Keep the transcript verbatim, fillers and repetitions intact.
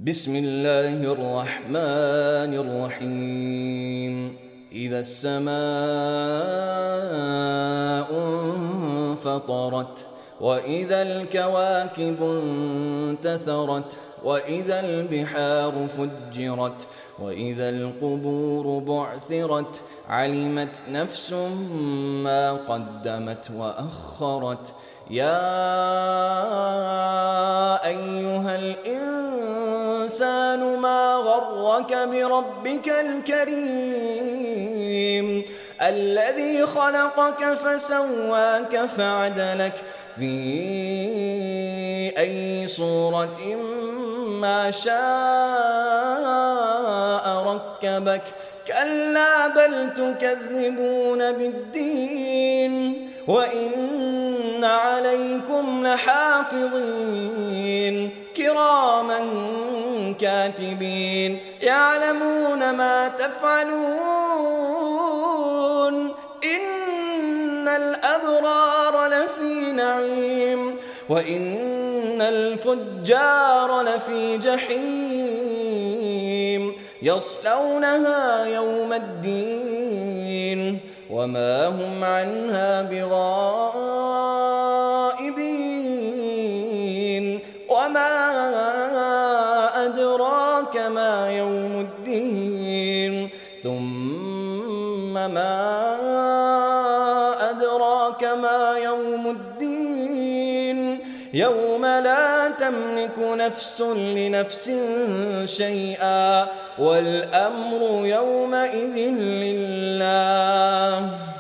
بسم الله الرحمن الرحيم إذا السماء انفطرت وإذا الكواكب انتثرت وإذا البحار فجرت وإذا القبور بعثرت علمت نفس ما قدمت وأخرت يا أيها الإنسان ما غرك بربك الكريم الذي خلقك فسواك فعدلك في أي صورة ما شاء ركبك كلا بل تكذبون بالدين وإن عليكم لحافظين كراما كاتبين يعلمون ما تفعلون إن الأبرار لفي نعيم وإن الفجار لفي جحيم يصلونها يوم الدين وما هم عنها بغائبين وما أدراك ما يوم الدين ثم ما أدراك ما يوم الدين يوم لا تملك نفس لنفس شيئا والأمر يومئذ لله